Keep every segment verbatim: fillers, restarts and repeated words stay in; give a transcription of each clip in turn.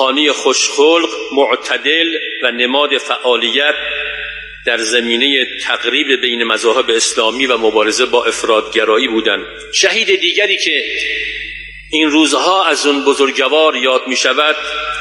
روحانی خوشخلق، معتدل و نماد فعالیت در زمینه تقریب بین مذاهب اسلامی و مبارزه با افراطگرایی بودند. شهید دیگری که این روزها از اون بزرگوار یاد می شود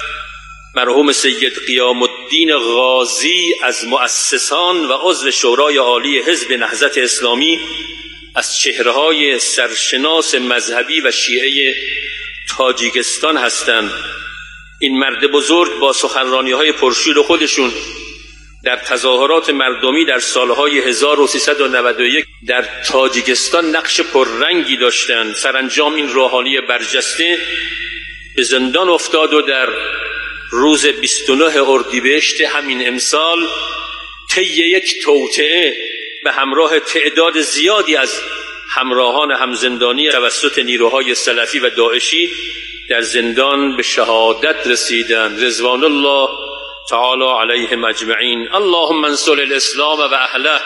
مرحوم سید قیام الدین غازی از مؤسسان و عضو شورای عالی حزب نهضت اسلامی، از چهره‌های سرشناس مذهبی و شیعه تاجیکستان هستند. این مرد بزرگ با سخنرانی‌های پرشور خودشون در تظاهرات مردمی در سالهای هزار و سیصد و نود و یک در تاجیکستان نقش پررنگی داشتند. سرانجام این روحانی برجسته به زندان افتاد و در روز بیست و نه اردیبهشت همین امسال طی یک توطئه به همراه تعداد زیادی از همراهان همزندانی توسط نیروهای سلفی و داعشی در زندان به شهادت رسیدند. رضوان الله تعالی علیهم اجمعین. اللهم انصر الاسلام و اهله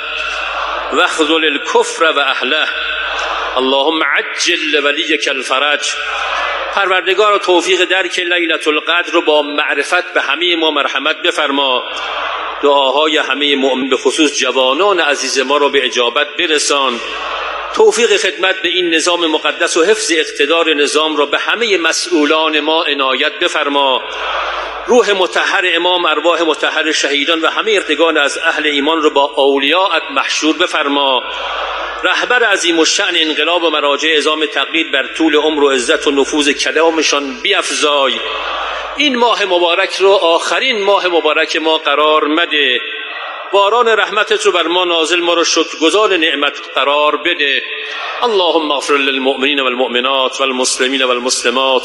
و اخذل الکفر و اهله. اللهم عجل ولیک الفرج. پروردگار توفیق درک لیلة القدر رو با معرفت به همه ما مرحمت بفرما. دعاهای همه مؤمن به خصوص جوانان عزیز ما رو به اجابت برسان. توفیق خدمت به این نظام مقدس و حفظ اقتدار نظام را به همه مسئولان ما عنایت بفرما. روح مطهر امام، ارواح مطهر شهیدان و همه ارتگان از اهل ایمان را با اولیاءت محشور بفرما. رهبر عظیم الشأن انقلاب و مراجع عظام تقلید بر طول عمر و عزت و نفوذ کلامشان بیفزای. این ماه مبارک رو آخرین ماه مبارک ما قرار مده. باران رحمتت رو بر ما نازل، ما رو شکرگزار نعمت قرار بده. اللهم اغفر للمؤمنین والمؤمنات والمسلمین والمسلمات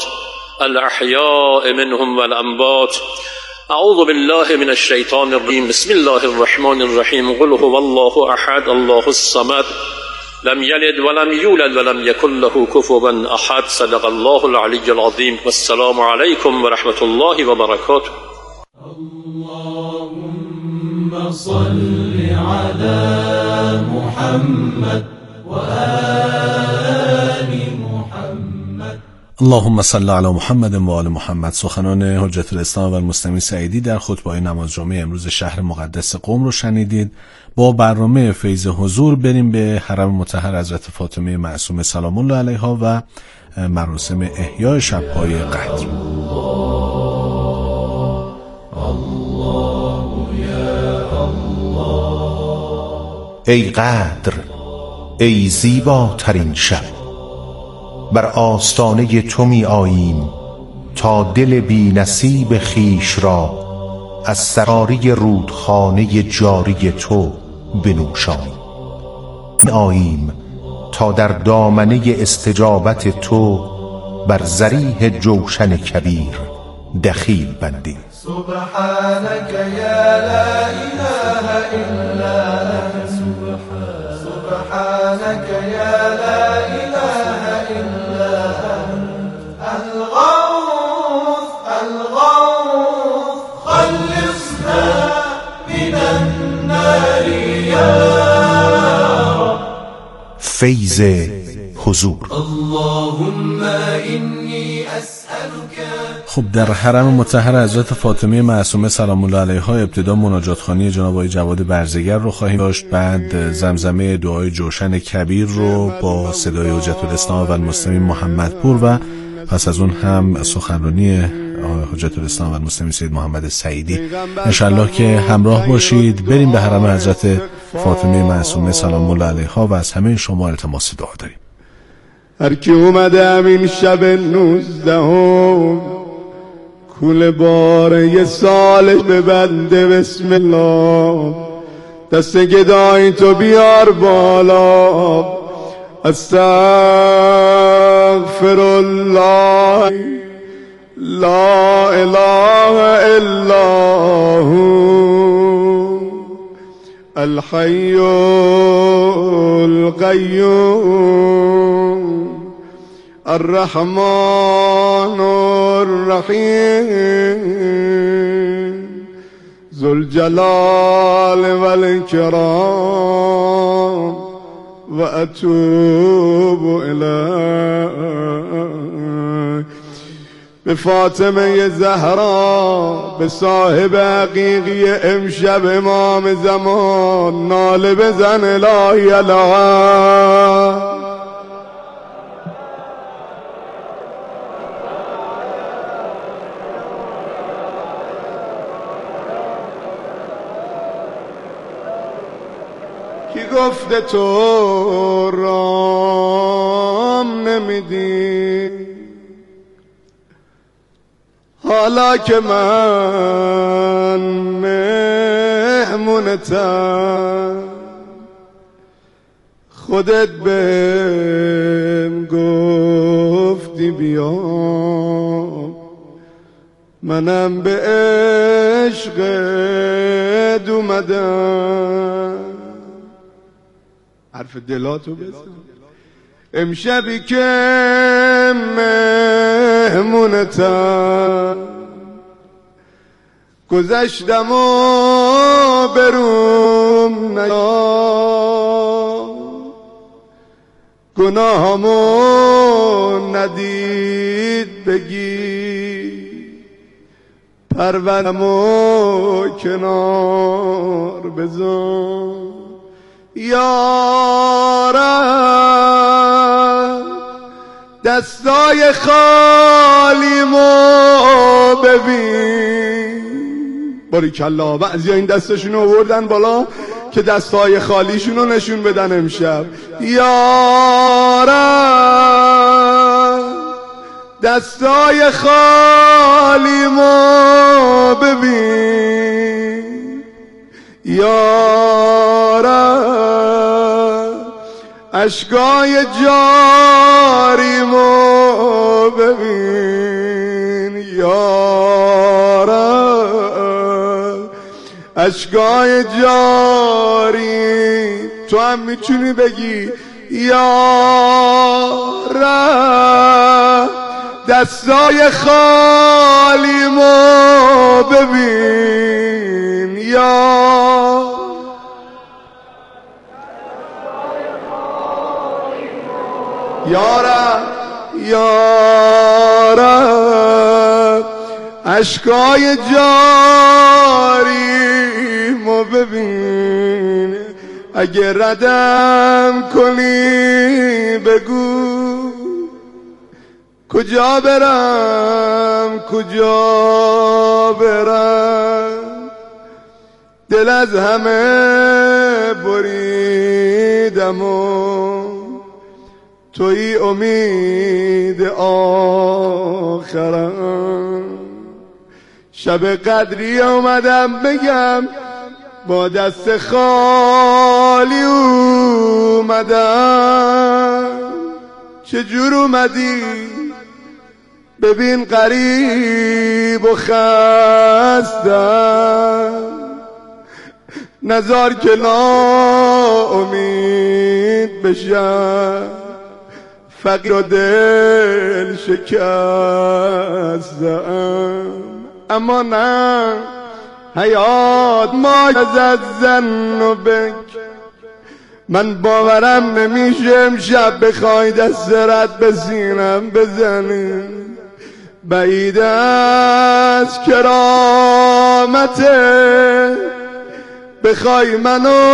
الاحیاء منهم والاموات. اعوذ بالله من الشیطان الرجیم. بسم الله الرحمن الرحیم. قل هو الله احد الله الصمد لم یلد ولم یولد ولم یکن له کفوا احد. صدق الله العلی العظیم. والسلام علیکم و رحمت الله و برکاته. اللهم صل على محمد و آل محمد. اللهم صل علی محمد و آل محمد. سخنان حجت الاسلام و المسلمین سعیدی در خطبه نماز جمعه امروز شهر مقدس قم رو شنیدید. با برنامه فیض حضور بریم به حرم مطهر حضرت فاطمه معصومه سلام الله علیها و مراسم احیای شب‌های قدر. ای قدر، ای زیباترین شب، بر آستانه تو می آییم تا دل بی نصیب خیش را از سراری رودخانه جاری تو بنوشانیم. می آییم تا در دامنه استجابت تو بر ذریح جوشن کبیر دخیل بندیم. سبحانك یا لا اله الا انت. سبحانك یا لا اله الا انت. الغوث الغوث خلصنا من النار یا رب. فیض حضور. اللهم انی اسألك. خب در حرم مطهر حضرت فاطمه معصومه سلام الله علیها ابتدا مناجات خوانی جناب آقای جواد برزگر رو خواهیم داشت، بعد زمزمه دعای جوشن کبیر رو با صدای حجت الاسلام و المسلمین محمد پور و پس از اون هم سخنرانی حجت الاسلام و المسلمین سید محمد سعیدی. انشالله که همراه باشید. بریم به حرم حضرت فاطمه معصومه سلام الله علیها و از همه شما التماس دعا داریم. هر کی اومده همین شب نوزدهم کول باره یه سالش ببنده بسم الله. دست گدای تو بیار بالا. استغفر الله لا اله الا هو الحی القیوم الرحمن الرحیم ذو الجلال والإكرام و اتوب الیه. به فاطمه زهرا، به صاحب حقیقی امشب امام زمان ناله بزن الهی الهی. کی گفته تو رام نمیدی؟ حالا که من مهمونتم، خودت بهم گفتی بیام، منم به عشقت اومدم. حرف دلاتو بزن. امشبی که مهمونتم، گذشتم و بروم نیا، گناهامو ندید بگی، پروردمو کنار بزن. یارم دستای خالیمو ببین. باریکلا، بعضی این دستشونو آوردن بالا که دستای خالیشونو نشون بدن امشب. یارم دستای خالیمو ببین، یارم اشکای جاریمو ببین، یارم اشکای جاری. تو هم میتونی بگی یارم دستای خالیمو ببین، یا یارم یارم اشکای جاریمو ببین. اگه ردم کنی بگو، کجا برم کجا برم، دل از همه بریدم و توی امید آخرم. شب قدری اومدم بگم با دست خالی اومدم. چجور اومدی؟ ببین غریب و خستم، نزار که ناامید بشم، فقیر و دل شکستم. اما نه حیات ما از زن و بک، من باورم نمیشه امشب بخوای دست رد به سینم بزنی. بعید از کرامته بخوای منو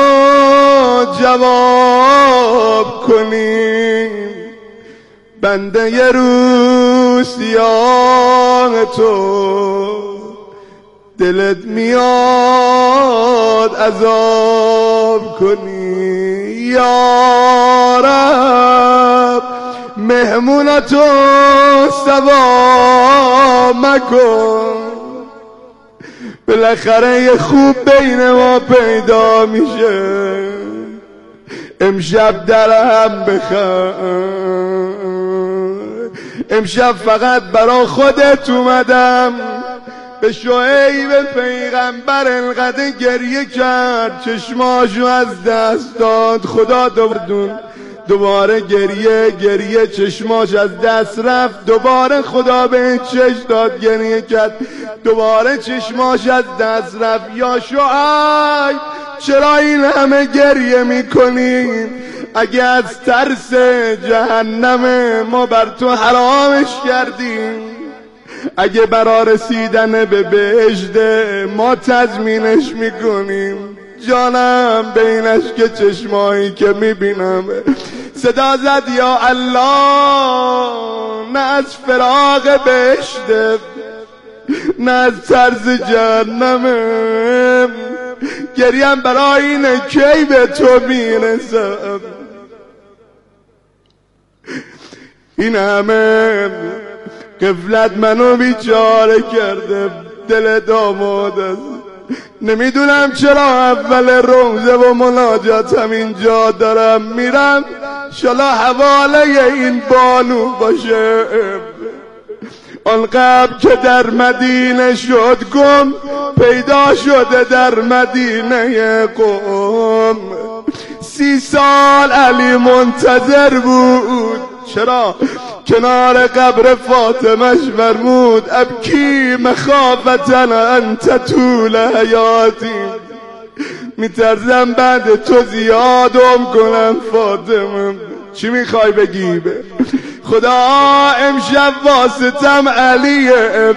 جواب کنی. بنده یه روز سیاه تو دلت میاد عذاب کنی. یا رب مهمونتو سوا مکن، بالاخره یه خوب بین ما پیدا میشه. امشب درهم بخواه، امشب فقط برا خودت اومدم. به شعیب پیغمبر انقدر گریه کرد چشماشو از دست داد، خدا دوبردون دوباره گریه گریه چشماش از دست رفت، دوباره خدا به چشم داد گریه کرد، دوباره چشماش از دست رفت. یا شعیب چرا این همه گریه میکنی؟ اگه از ترس جهنم ما بر تو حرامش کردیم، اگه برا رسیدن به بهشت ما تضمینش میکنیم. جانم بینش که چشمایی که میبینم صدا زد یا الله، نه از فراق بهشت نه از طرز جهنمه، گریم برای اینه کی به تو میرسم. این همه غفلت منو بیچاره کرده، دل داماد است. نمیدونم چرا اول روزه و مناجاتم اینجا دارم میرم، شالا حواله این بانو باشه. آن قبل که در مدینه شد گم، پیدا شده در مدینه قم. سی سال علی منتظر بود، چرا؟ کنار قبر فاطمش فرمود ابکی مخافتن انت طول حیاتی، میترزم بعد تو زیادم کنم فاطمه. چی میخوای بگی؟ خدا امشب واسطم علیه،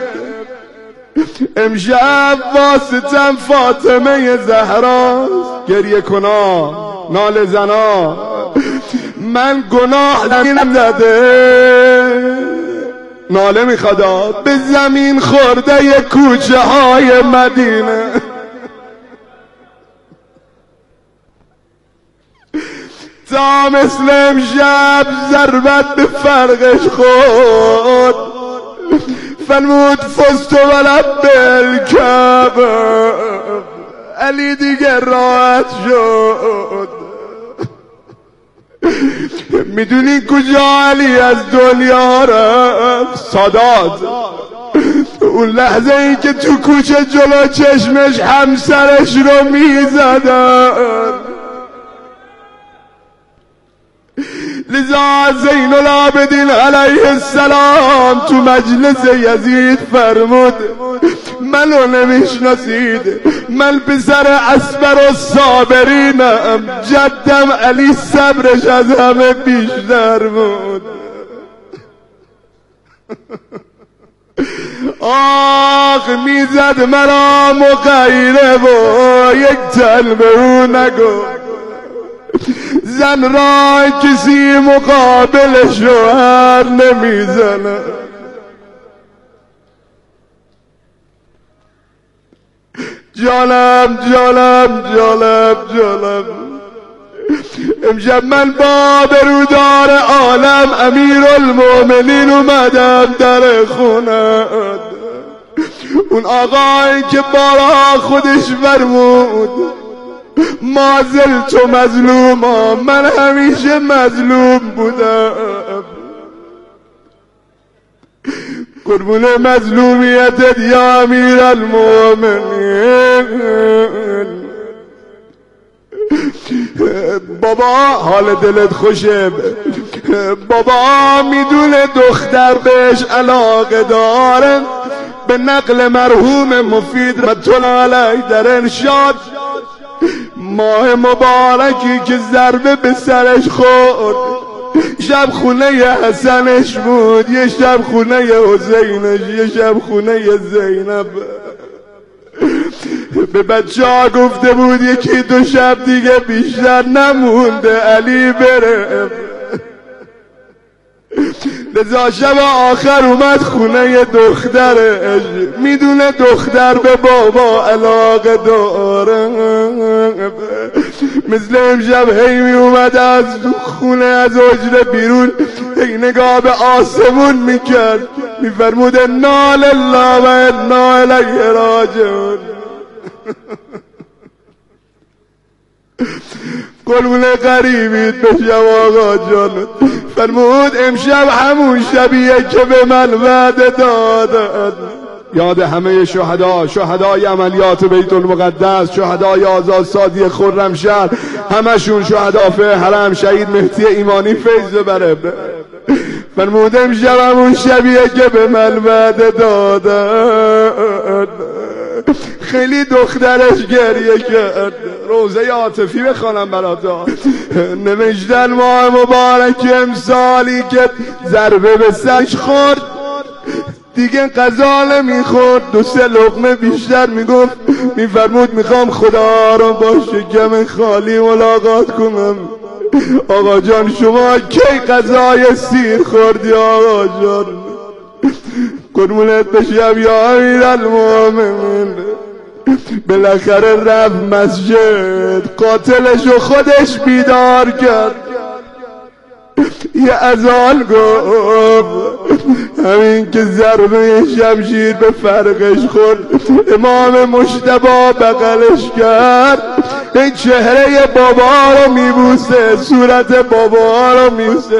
امشب واسطم فاطمه زهراست. گریه کنا نال زنا، من گناه دینم زده، ناله میخواد به زمین خورده ی کوچه های مدینه. تا مثل امشب ضربت به فرقش خود، فرمود فزت و لب الکعبه، علی دیگه راحت شد. میدونی کجا علی از دنیا رفت؟ سادات. اون لحظه ای که تو کوچه جلو چشمش همسرش رو میزدن. لذا زین العابدین علیه السلام تو مجلس یزید فرمود منو نمیشناسید، من پسر اصبر و صابرینم، جدم علی صبرش از همه بیشتر بود. آخ میزد مرا مغیره و یک تن به او نگو، زن را کسی مقابل شوهر نمیزنه. جانم جانم جانم جانم، امشب من با برودار عالم امیر المؤمنین اومدم در خونه. اون آقایی که بارا خودش فرمود مازل تو مظلوما، من همیشه مظلوم بودم. قربون مظلومیتت یا امیر المؤمنین. بابا حال دلت خوشه؟ بابا میدونه دختر بهش علاقه داره، به نقل مرحوم مفید رحمت الله علیه در ارشاد ماه مبارکی که ضربه به سرش خورد، شب خونه حسنش بود، یه شب خونه حسینش، یه شب خونه زینب. به بچه ها گفته بود یکی دو شب دیگه بیشتر نمونده علی بره. لذا شب آخر اومد خونه دخترش، میدونه دختر به بابا علاقه داره. مثل امشب هی می اومد از خونه از حجره بیرون، هی نگاه به آسمون میکرد، میفرمود انا لله و انا الیه راجعون. قربون غریبیت بشم آقا جان. فرمود امشب همون شبیه که به من وعده دادن. یاد همه شهدا، شهدای عملیات بیت المقدس، شهدای آزادسازی خرمشهر، همشون شهدا فی حرم، شهید مهدی ایمانی فیض بره. فرمود امشب همون شبیه که به من وعده دادن. خیلی دخترش گریه کرد. روزه عاطفی بخوانم براتا. نوشتن ماه مبارک امسالی که ضربه به سرش خورد، دیگه غذا نمیخورد، دو سه لقمه بیشتر میگفت، میفرمود میخوام خدا رو با شکم خالی ملاقات کنم. آقا جان شما کی غذای سیر خوردی آقا جان؟ قربونت بشم یا امیرالمومنین. بالاخره رفت مسجد، قاتلشو خودش بیدار کرد، یه اذان گفت، همین که ضربه شمشیر به فرقش خورد، امام مجتبی بغلش کرد، این چهره بابا رو میبوسه، صورت بابا رو میبوسه.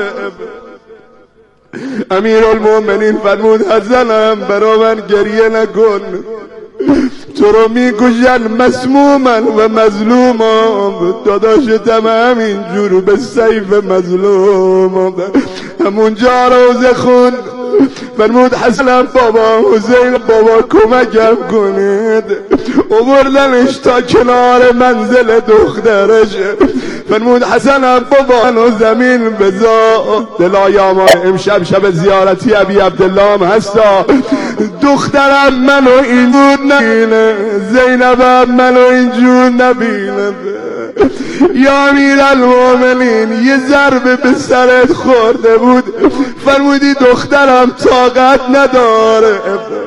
امیرالمومنین فرمود حسنم برا من گریه نکن، تو رو میکشن مسمومن و مظلومم، داداشتم همینجور به سیف مظلوم. همونجا روزه خوند، فرمود حسنم بابا، حسین بابا کمکم کنید. آوردنش تا کنار منزل دخترش، فرمود حسنم بابا منو زمین بذار، دلای آمان امشب شب زیارتی ابی عبدالله هم هستا، دخترم منو اینجور نبینه، زینبم منو اینجور نبینه. یا امیرالمومنین یه ضربه به سرت خورده بود، فرمودی دخترم طاقت نداره.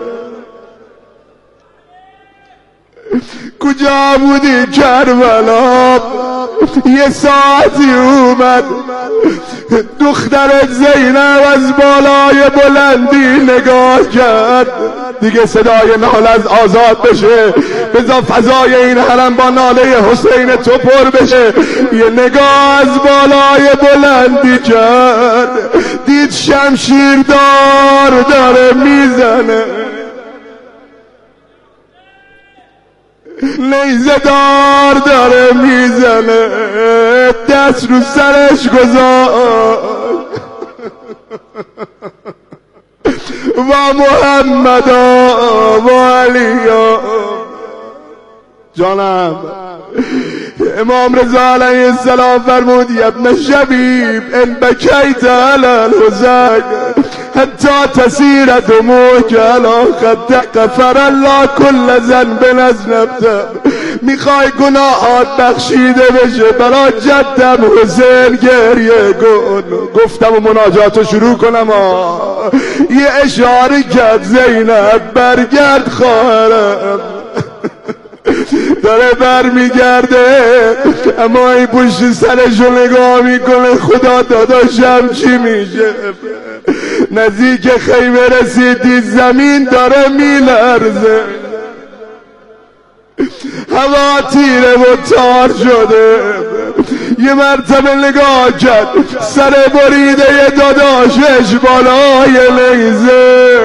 کجا بودی کربلا؟ یه ساعتی اومد، دخترت زینب از بالای بلندی نگاه کرد، دیگه صدای ناله از آزاد بشه، بذار فضای این حرم با ناله حسین تو پر بشه. یه نگاه از بالای بلندی کرد، دید شمشیر دار داره میزنه، نیزه دار داره میزنه، دست رو سرش گذاشت و محمدا و علیا. جانم امام رضا علیه السلام فرمود یا ابن شبیب ان بکیت علی الحزن حتی تسیر دموک علی خدک غفر الله کل ذنب اذنبته. میخوای گناهات بخشیده بشه، برای جدم حسین گریه کن. گفتم و مناجاتو شروع کنم آه. یه اشاره کرد زینب برگرد خواهرم، داره بر میگرده اما این پشت سرشو نگاه میکنه، خدا داداشم چی میشه؟ نزدیک خیمه رسیدی زمین داره میلرزه، هوا تیره و تار شده. یه مرتبه نگاه کرد، سر بریده داداشش بالای نیزه،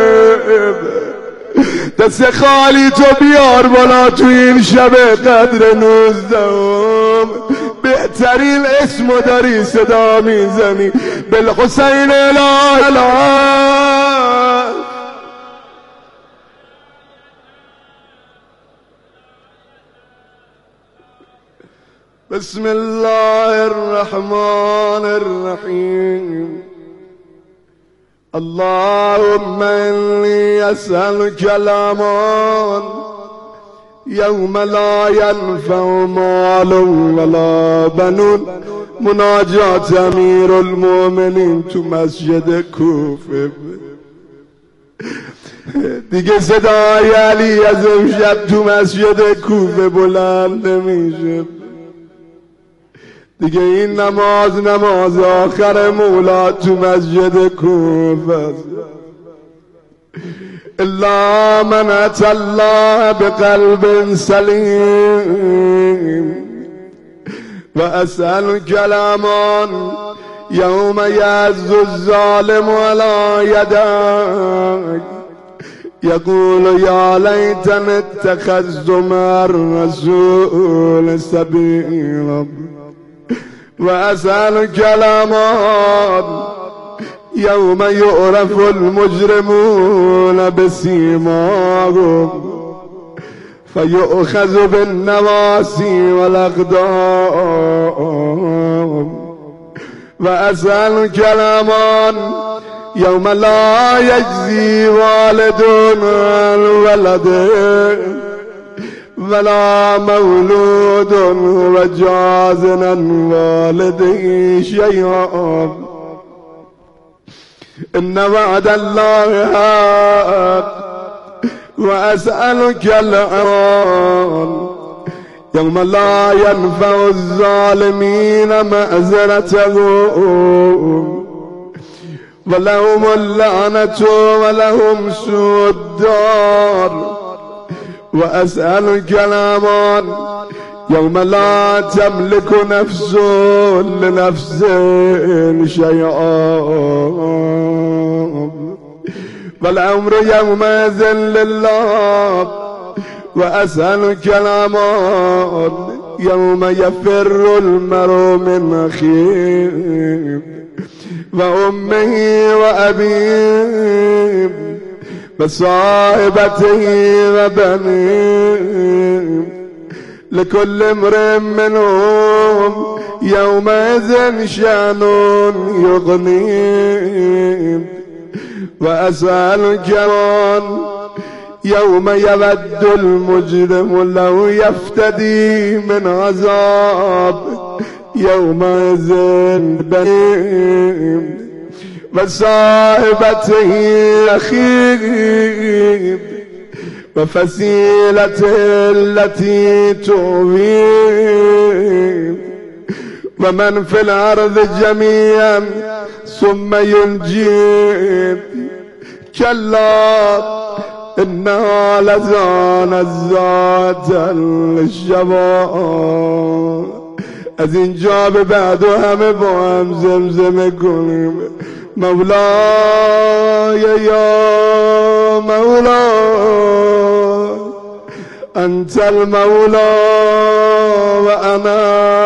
دست خالی تو بیار بالا تو این شب قدر نوزدهم، بهترین اسمو داری صدا میزنی، بالحسین اله اله. بسم الله الرحمن الرحیم. اللهم إني أسألك الأمان يوم لا ينفع مال ولا بنون. مناجات امیر المؤمنین تو مسجد کوفه. دیگه صدای علی از امشب تو مسجد کوفه بلند نمیشه. دیگه این نماز نماز آخر مولا تو مسجد کوفه. الا من اتى الله بقلب سلیم و اسألك الامان یوم یعز الظالم علی یدیک یقول یا لیتنی اتخذت مع الرسول سبیلا و اسألك الامان یوم یعرف المجرمون بسیماهم فیؤخذ بالنواصی والاقدام و اسألك الامان يوم لا يجزي والد عن ولده ولا مولود وجاز عن والده شيئا إن وعد الله حق وأسألك العون يوم لا ينفع الظالمين معذرتهم ولهم اللعنة ولهم سوء الدار وأسألك الأمان يوم لا تملك نفس لنفس شيئا والأمر يومئذ لله وأسألك الأمان يوم يفر المرء من أخيه وأمه وأبيه وصاحبته وبنيه لكل امرئ منهم يومئذ شأن يغنيه وأسألك يوم يود المجرم لو يفتدي من عذاب يومئذ بنيه وصاحبته أخيه وفصيلته التي تؤويه ومن في الأرض جميعا ثم ينجيه كلا إنها لزان الزات الشباب از اینجا به بعد و همه با هم زمزمه کنیم مولاي يا مولاي أنت المولى وأنا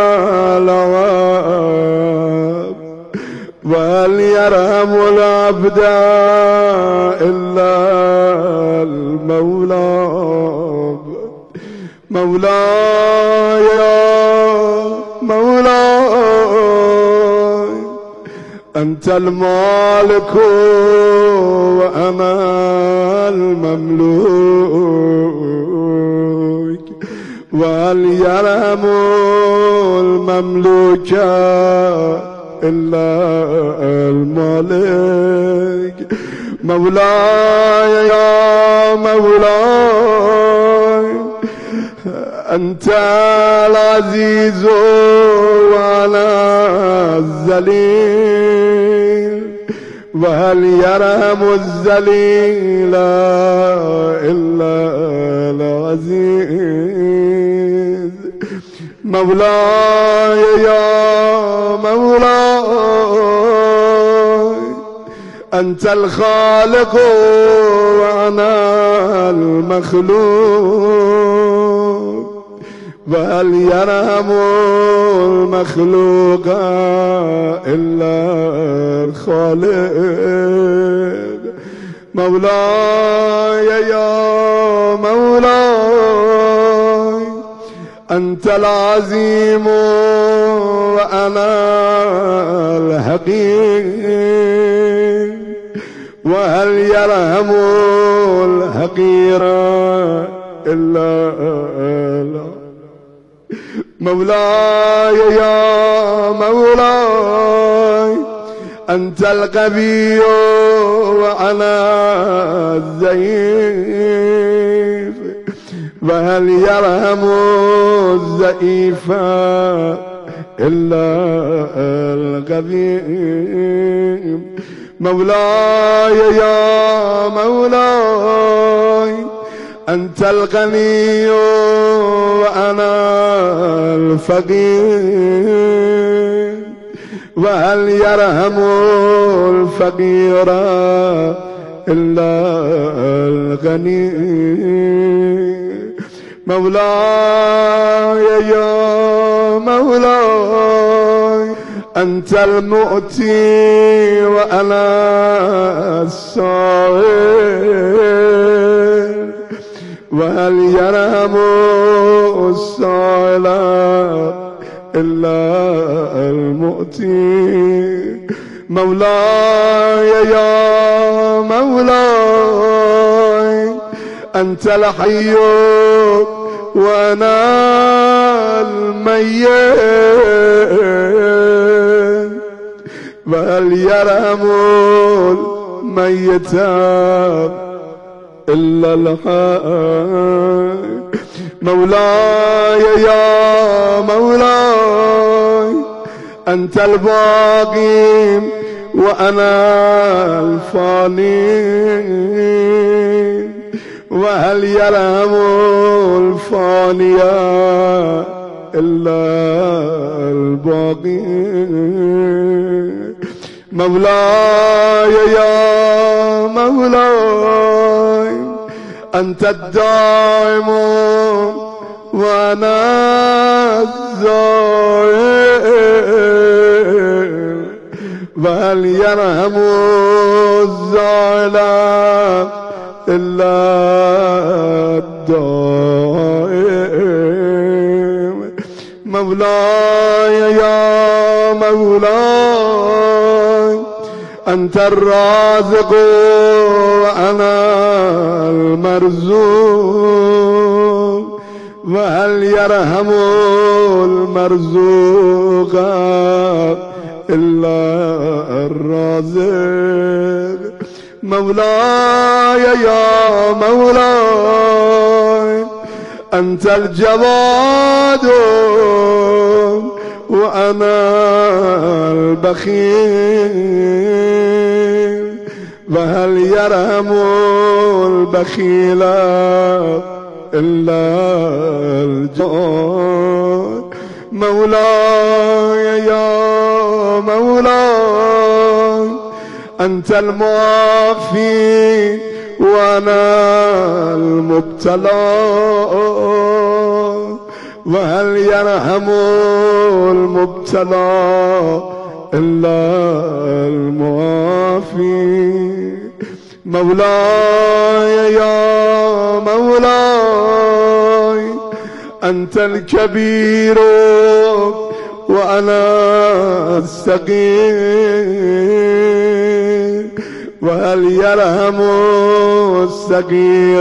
العبد وهل يرحم العبد إلا المولى مولاي يا مولاي أنت المالك وأنا المملوك وهل يرحم المملوك إلا المالك مولاي يا مولاي أنت العزيز وأنا الذليل وهل يرحم الذليل إلا العزيز مولاي يا مولاي أنت الخالق وأنا المخلوق وهل يرحم المخلوق إلا الخالق مولاي يا مولاي أنت العظيم وأنا الحقير وهل يرحم الحقير إلا الله مولاي يا مولاي أنت القوي وأنا الضعيف وهل يرحم الضعيف إلا القوي مولاي يا مولاي أنت الغني وأنا الفقير وهل يرحم الفقير إلا الغني مولاي يا مولاي أنت المؤتي وأنا السائل وهل يرحم السائل إلا المؤتي مولاي يا مولاي أنت الحي وأنا الميت وهل يرحم الميت إلا الحي مولاي يا مولاي أنت الباقي وأنا الفاني وهل يرحم الفاني إلا الباقي مولاي يا مولاي أنت الدائم وأنا الزائر وهل يرحم الزائر إلا الدائم مولاي يا مولاي أنت الرازق وأنا المرزوق وهل يرحم المرزوق إلا الرازق مولاي يا مولاي أنت الجواد وأنا البخيل وهل يرحم البخيل إلا الجواد مولاي يا مولاي أنت المعافي وأنا المبتلى وهل يرحم المبتلى إلا المعافي مولاي يا مولاي أنت الكبير وأنا الصغير وهل يرحم الصغير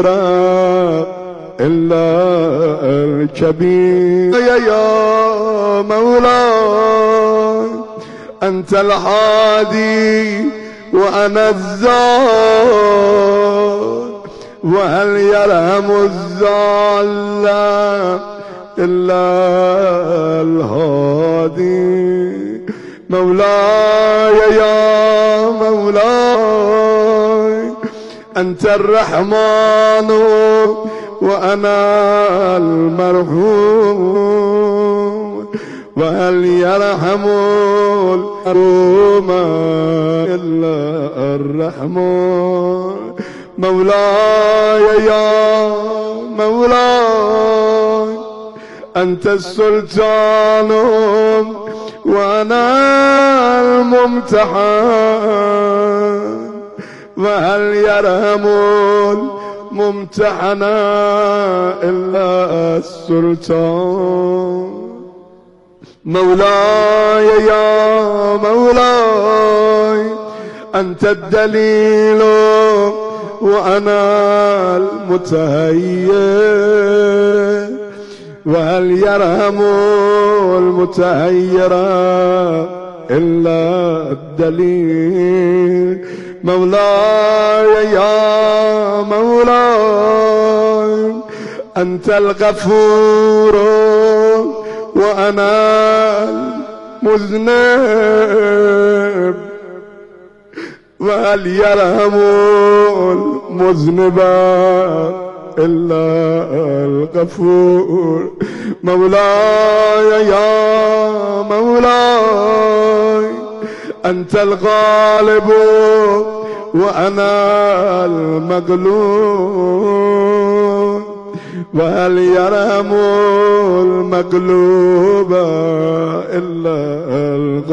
إلا الكبير يا مولاي أنت الهادي وأنا الزال وهل يرحم الزال إلا الهادي مولاي يا مولاي أنت الرحمن وأنا المرحوم وهل يرحم المرحوم إلا الرحمن مولاي يا مولاي أنت السلطان وأنا الممتحن وهل يرحم الممتحن إلا السلطان مولاي يا مولاي أنت الدليل وأنا المتهيئ وهل يرحم المتهير إلا الدليل مولاي يا مولاي أنت الغفور وأنا المذنب وهل يرحم المذنب إلا الغفور مولاي يا مولاي أنت الغالب وأنا المغلوب وهل يرحم المغلوب إلا الغالب